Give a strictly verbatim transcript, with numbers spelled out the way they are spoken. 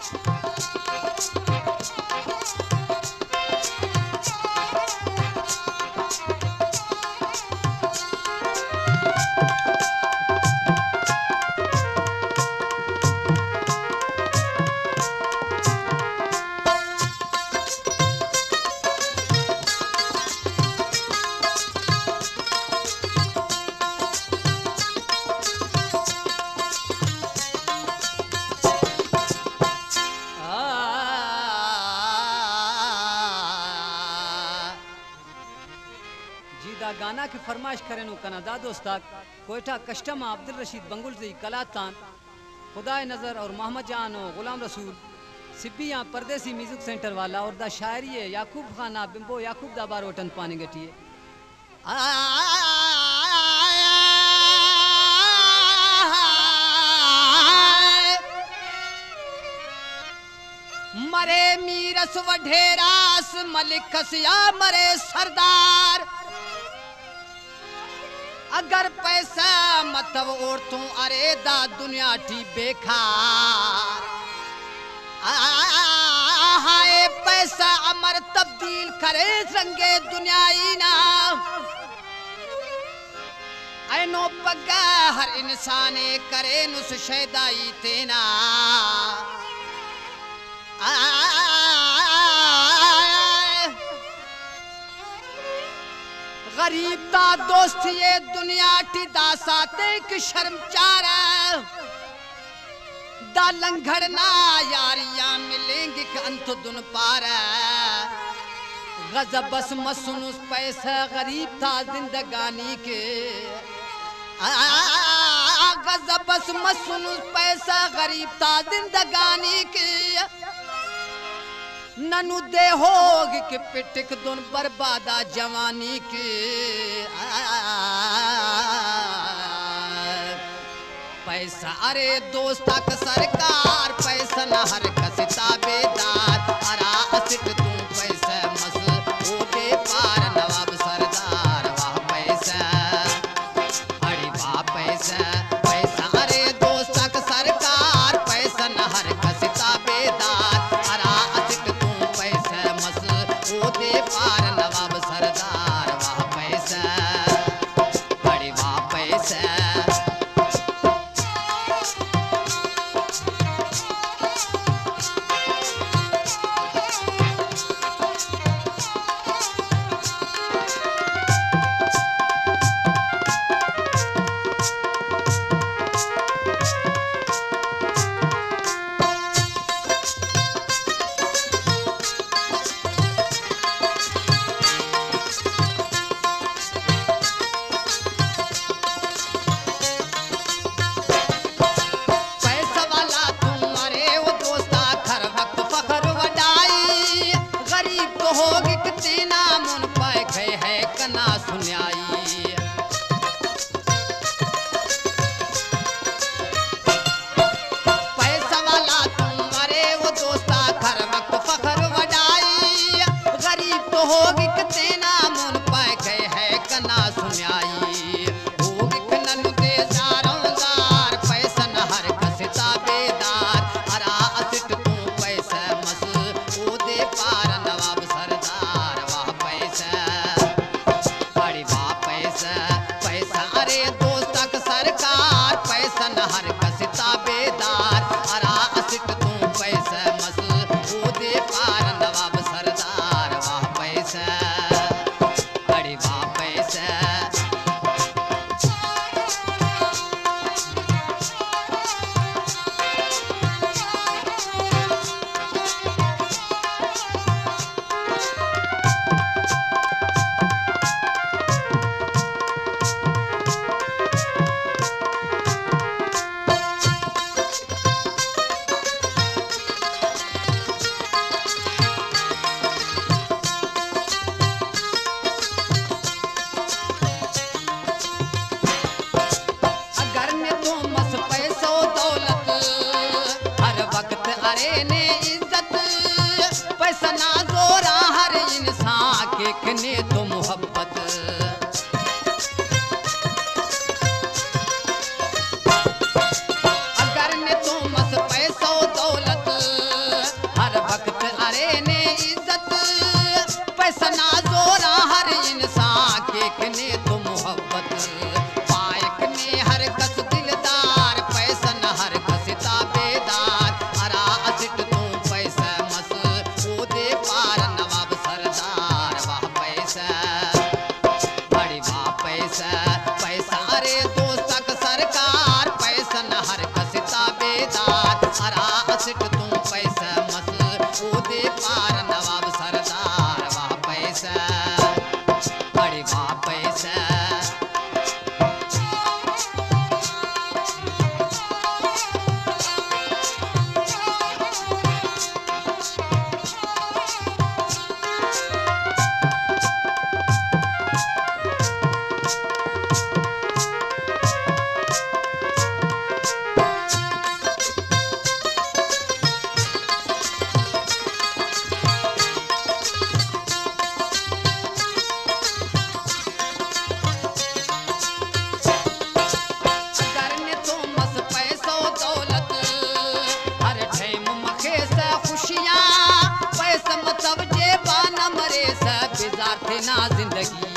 गाना की फरमाइश करें नु कनादा दोस्ताक कोयटा कस्टम अब्दुल रशीद बंगुल से कलातान खुदाए नज़र और मोहम्मद जान और गुलाम रसूल सिब्बियाँ परदेसी म्यूजिक सेंटर वाला और दा शायरी है याकूब खाना बिंबो याकूब दा बार वटन पानी गटी है मरे मीरस वढेरास मलिक खसिया मरे सरदार अगर पैसा मतब औरतों अरे दा दुनिया ठी बेकार हाय पैसा अमर तब्दील करे रंगे दुनियाई ना ऐनो पगा हर इंसाने करे नुस शैदाई तेना गरीब दा दोस्त ये दुनिया टी दासाते की शर्मचार दा लंघड़ना यारियां मिलेंगी कि अंत दुन पार गजब बस मसनुस पैसा गरीब था जिंदगानी के गजब बस मसनुस पैसा गरीब था जिंदगानी के ननु दे होग के पिटक दुन बर्बादा जवानी के पैसा अरे दोस्ता का सरकार पैसा न हर कसिता बेदार अरा असिट तू पैसा मस ओके पार नवाब सरदार वाह पैसा अरे वाह पैसा पैसा अरे दोस्ता का सरकार पैसा न हर कसिता बेदार अरा ओदे पार नवाब सरदार वाह पैसा बड़ी वाह पैसा होगी कितना मुन पाए गए है कना सुनाई पैसा वाला तुम अरे वो दोस्ता घर वक्त फखर वडाई गरीब तो होगी कितना मुन पाए गए है कना सुनाई होगी कनन दे जारों जार पैसा न हर कसिता बेदार अरा असिट तू पैसा मस ओ दे पार नवाब सरकार पैसा न हर कसिता बेदार अरा असिट तू पैसा मस ओदे पार नवाब सरदार वाह पैसा अरे वाह पैसा अरे ने इज्जत पैसा ना जोरा हर इंसान के कने तो मोहब्बत अगर ने तो मस पैसा दौलत यार थे ना जिंदगी